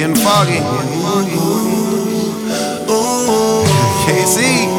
getting foggy. KC.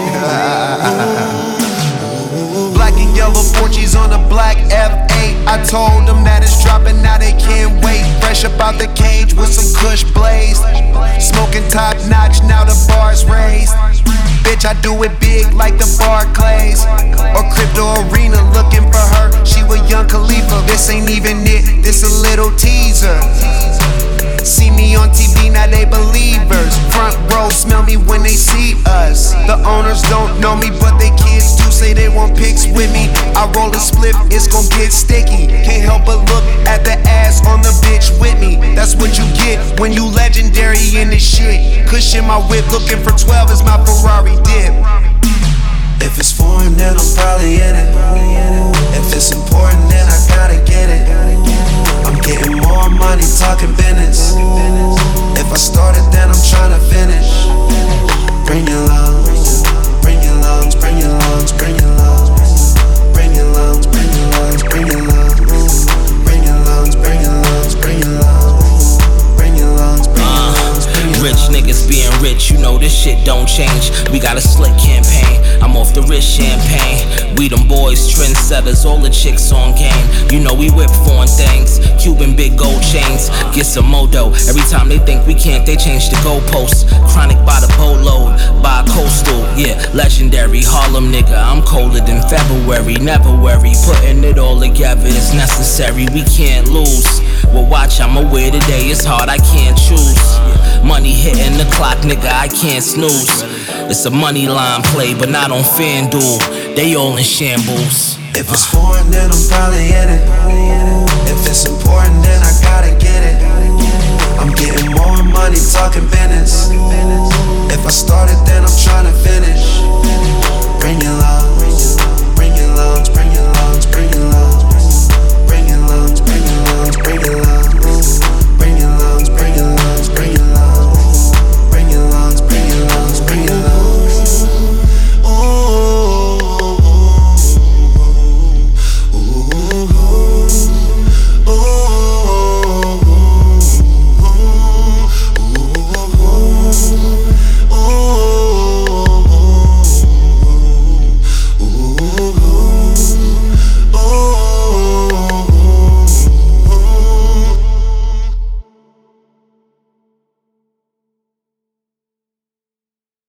Black and yellow Porches on a black F8. I told them that it's dropping, now they can't wait. Fresh up out the cage with some Kush blaze. Smoking top notch, now the bar's raised. Bitch, I do it big like the Barclays or Crypto Arena, looking for her. She with Young Khalifa. This ain't even it, this a little teaser. See me on TV, now they believers. Front row smell me when they see us. The owners don't know me, but they kids do say they want pics with me. I roll a spliff, it's gon' get sticky. Can't help but look at the ass on the bitch with me. That's what you get when you legendary in this shit. Cushion my whip, looking for 12 is my Ferrari dip. If it's foreign, then I'm probably in it. If it's important, then I gotta get it. I'm getting more money, talking business. If I started, then I'm tryna finish. Bring your lungs, bring your lungs, bring your lungs, bring your lungs, bring your lungs, bring your lungs, bring your lungs, bring your lungs, bring your lungs, bring your lungs, bring your lungs, bring your lungs, bring your lungs. Rich niggas being rich, you know this shit don't change. We got a slick campaign, I'm off the wrist champagne. We them boys, trendsetters, all the chicks on game. You know we whip foreign things, Cuban big gold chains. Get some modo, every time they think we can't, they change the goalposts. Chronic by the boatload, by a coastal, yeah, legendary Harlem nigga. I'm colder than February, never worry. Putting it all together is necessary, we can't lose. Well watch, I'm aware today, it's hard, I can't choose. Money hitting the clock, nigga, I can't snooze. It's a money line play, but not on FanDuel. They all in shambles. If it's foreign, then I'm probably in it.